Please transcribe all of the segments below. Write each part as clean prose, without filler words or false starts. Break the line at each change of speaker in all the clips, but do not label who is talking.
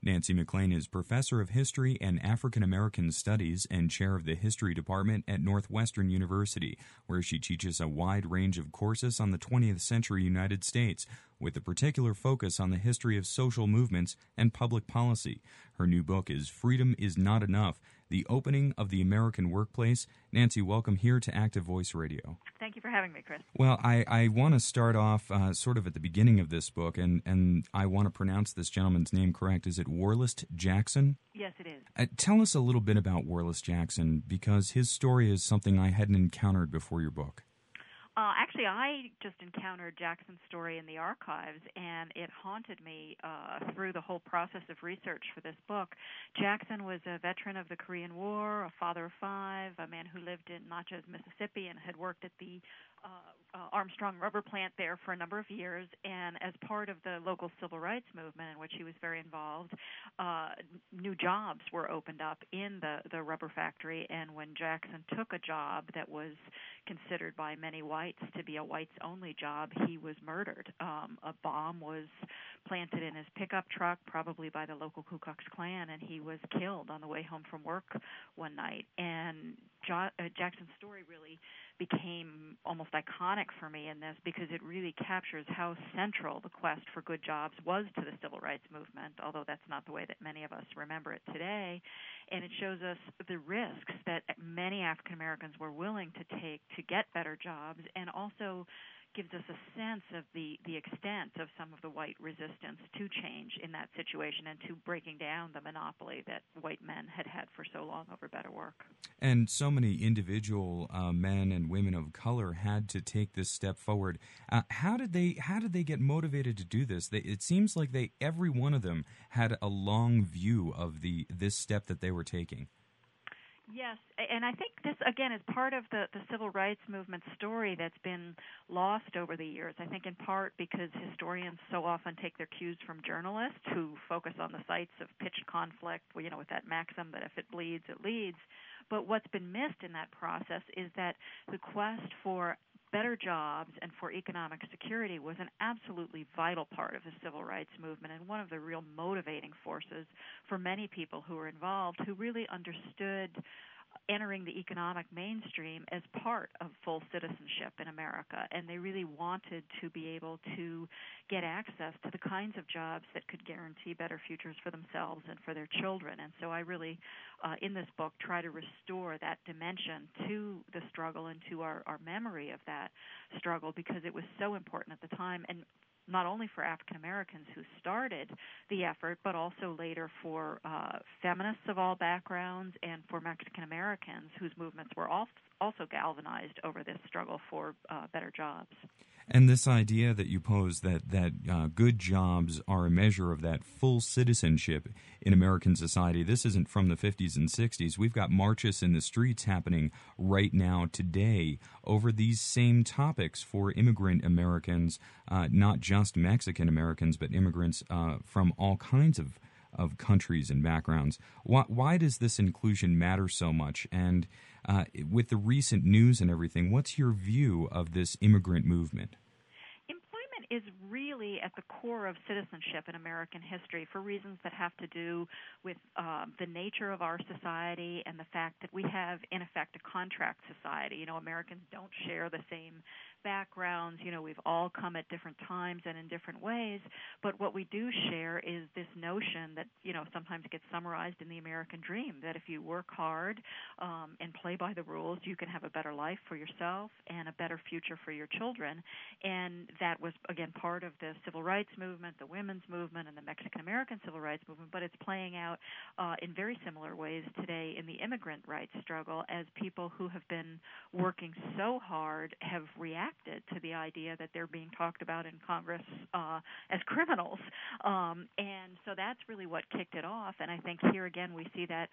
Nancy McLean is professor of history and African American studies and chair of the history department at Northwestern University, where she teaches a wide range of courses on the 20th century United States, with a particular focus on the history of social movements and public policy. Her new book is Freedom is Not Enough, The Opening of the American Workplace. Nancy, welcome here to Active Voice Radio.
Thank you for having me, Chris.
Well, I want to start off sort of at the beginning of this book, and I want to pronounce this gentleman's name correct. Is it Warless Jackson?
Yes, it is.
Tell us a little bit about Warless Jackson, because his story is something I hadn't encountered before your book.
Actually, I just encountered Jackson's story in the archives, and it haunted me through the whole process of research for this book. Jackson was a veteran of the Korean War, a father of five, a man who lived in Natchez, Mississippi, and had worked at the Armstrong rubber plant there for a number of years. And as part of the local civil rights movement, in which he was very involved, new jobs were opened up in the rubber factory. And when Jackson took a job that was considered by many whites to be a whites-only job, he was murdered. A bomb was planted in his pickup truck, probably by the local Ku Klux Klan, and he was killed on the way home from work one night. And Jackson's story really became almost iconic for me in this, because it really captures how central the quest for good jobs was to the civil rights movement, although that's not the way that many of us remember it today. And it shows us the risks that many African Americans were willing to take to get better jobs, and also gives us a sense of the extent of some of the white resistance to change in that situation and to breaking down the monopoly that white men had had for so long over better work.
And so many individual men and women of color had to take this step forward. How did they get motivated to do this? It seems like every one of them had a long view of this step that they were taking.
Yes, and I think this, again, is part of the civil rights movement story that's been lost over the years. I think in part because historians so often take their cues from journalists who focus on the sites of pitched conflict, with that maxim that if it bleeds, it leads. But what's been missed in that process is that the quest for better jobs and for economic security was an absolutely vital part of the civil rights movement, and one of the real motivating forces for many people who were involved, who really understood entering the economic mainstream as part of full citizenship in America. And they really wanted to be able to get access to the kinds of jobs that could guarantee better futures for themselves and for their children. And so I really, in this book, try to restore that dimension to the struggle and to our memory of that struggle, because it was so important at the time, and not only for African Americans who started the effort, but also later for feminists of all backgrounds and for Mexican Americans whose movements were also galvanized over this struggle for better jobs.
And this idea that you pose that good jobs are a measure of that full citizenship in American society, this isn't from the 50s and 60s. We've got marches in the streets happening right now today over these same topics for immigrant Americans, not just Mexican Americans, but immigrants from all kinds of countries and backgrounds. Why does this inclusion matter so much? And with the recent news and everything, what's your view of this immigrant movement?
Employment is really at the core of citizenship in American history for reasons that have to do with the nature of our society and the fact that we have, in effect, a contract society. Americans don't share the same backgrounds. We've all come at different times and in different ways, but what we do share is this notion that, sometimes gets summarized in the American dream, that if you work hard and play by the rules, you can have a better life for yourself and a better future for your children. And that was, again, part of the civil rights movement, the women's movement, and the Mexican American civil rights movement, but it's playing out in very similar ways today in the immigrant rights struggle, as people who have been working so hard have reacted to the idea that they're being talked about in Congress as criminals. And so that's really what kicked it off. And I think here again we see that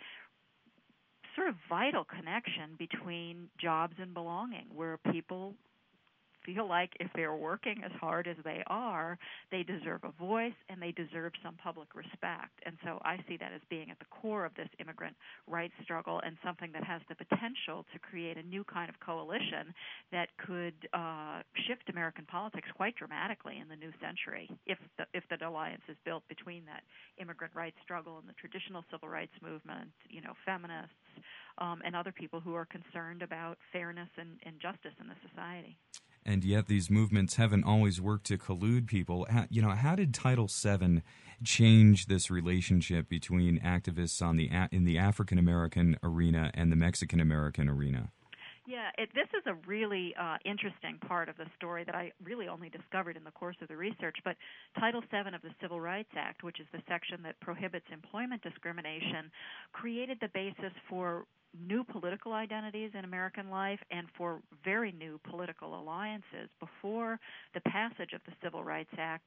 sort of vital connection between jobs and belonging, where people feel like if they're working as hard as they are, they deserve a voice and they deserve some public respect. And so I see that as being at the core of this immigrant rights struggle, and something that has the potential to create a new kind of coalition that could shift American politics quite dramatically in the new century if the alliance is built between that immigrant rights struggle and the traditional civil rights movement, feminists, and other people who are concerned about fairness and justice in the society.
And yet these movements haven't always worked to collude people. How did Title VII change this relationship between activists in the African American arena and the Mexican American arena?
Yeah, this is a really interesting part of the story that I really only discovered in the course of the research. But Title VII of the Civil Rights Act, which is the section that prohibits employment discrimination, created the basis for new political identities in American life and for very new political alliances. Before the passage of the Civil Rights Act,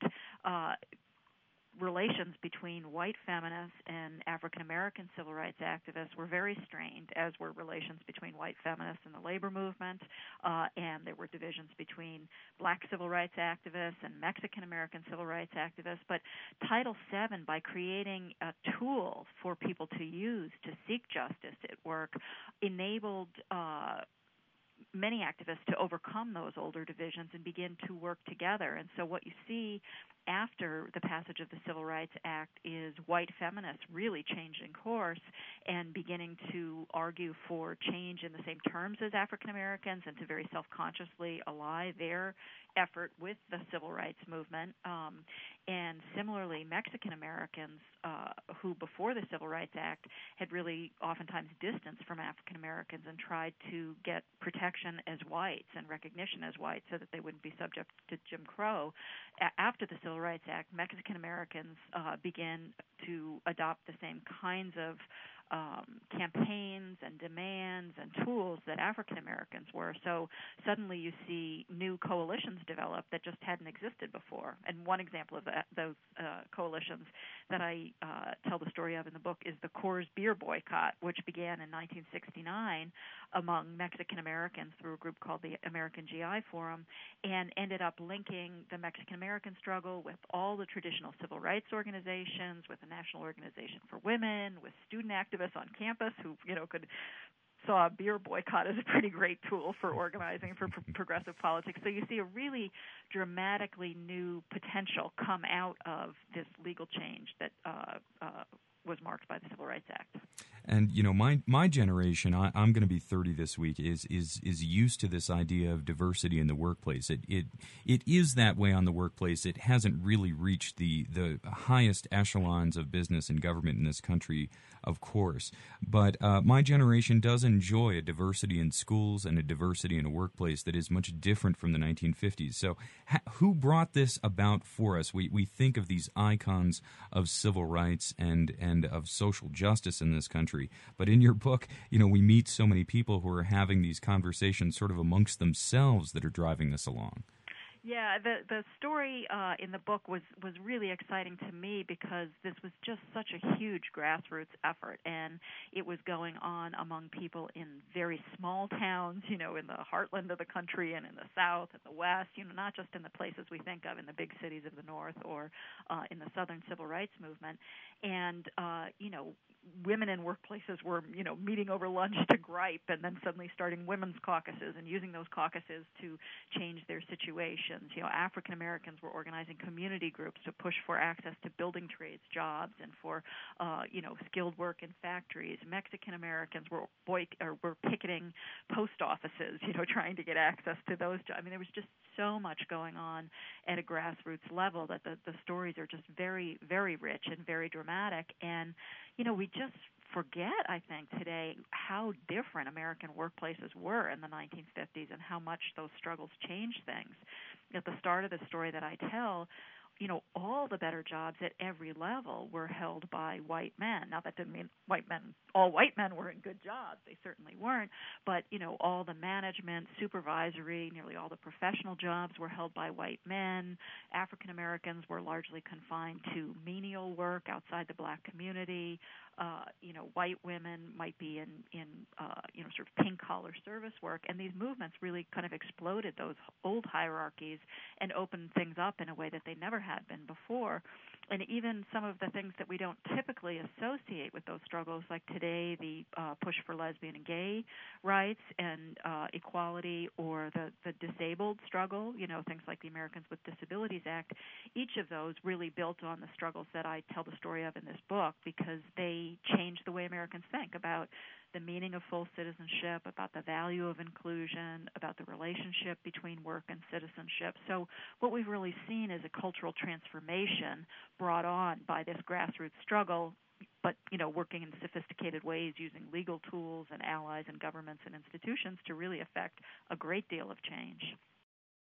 relations between white feminists and African American civil rights activists were very strained, as were relations between white feminists and the labor movement, and there were divisions between black civil rights activists and Mexican American civil rights activists. But Title VII, by creating a tool for people to use to seek justice at work, enabled many activists to overcome those older divisions and begin to work together. And so what you see after the passage of the Civil Rights Act is white feminists really changing course and beginning to argue for change in the same terms as African Americans and to very self-consciously ally their effort with the civil rights movement. And similarly, Mexican Americans who before the Civil Rights Act had really oftentimes distanced from African Americans and tried to get protection as whites and recognition as whites so that they wouldn't be subject to Jim Crow. After the Civil Rights Act, Mexican Americans began to adopt the same kinds of campaigns and demands and tools that African Americans were. So suddenly you see new coalitions develop that just hadn't existed before. And one example of those coalitions that I tell the story of in the book is the Coors beer boycott, which began in 1969 among Mexican Americans through a group called the American GI Forum, and ended up linking the Mexican American struggle with all the traditional civil rights organizations, with the National Organization for Women, with student activists on campus who saw a beer boycott as a pretty great tool for organizing for progressive politics. So you see a really dramatically new potential come out of this legal change that was marked by the Civil Rights Act.
And my generation, I'm going to be 30 this week, is used to this idea of diversity in the workplace. It is that way on the workplace. It hasn't really reached the highest echelons of business and government in this country, of course. But my generation does enjoy a diversity in schools and a diversity in a workplace that is much different from the 1950s. So who brought this about for us? We think of these icons of civil rights and of social justice in this country. But in your book, we meet so many people who are having these conversations sort of amongst themselves that are driving this along.
Yeah, the story in the book was really exciting to me because this was just such a huge grassroots effort, and it was going on among people in very small towns, in the heartland of the country and in the South and the West, not just in the places we think of in the big cities of the North or in the Southern Civil Rights Movement. And, women in workplaces were, meeting over lunch to gripe and then suddenly starting women's caucuses and using those caucuses to change their situations. African Americans were organizing community groups to push for access to building trades jobs and for, skilled work in factories. Mexican Americans were picketing post offices, trying to get access to those jobs. I mean, there was just so much going on at a grassroots level that the stories are just very, very rich and very dramatic. And, we just forget, I think, today how different American workplaces were in the 1950s and how much those struggles changed things. At the start of the story that I tell, all the better jobs at every level were held by white men. Now, that didn't mean all white men were in good jobs. They certainly weren't. But, all the management, supervisory, nearly all the professional jobs were held by white men. African Americans were largely confined to menial work outside the black community. White women might be in sort of pink-collar service work. And these movements really kind of exploded those old hierarchies and opened things up in a way that they never had been before. And even some of the things that we don't typically associate with those struggles, like today, the push for lesbian and gay rights and equality, or the disabled struggle, things like the Americans with Disabilities Act, each of those really built on the struggles that I tell the story of in this book, because they changed the way Americans think about the meaning of full citizenship, about the value of inclusion, about the relationship between work and citizenship. So what we've really seen is a cultural transformation brought on by this grassroots struggle, but working in sophisticated ways using legal tools and allies and governments and institutions to really affect a great deal of change.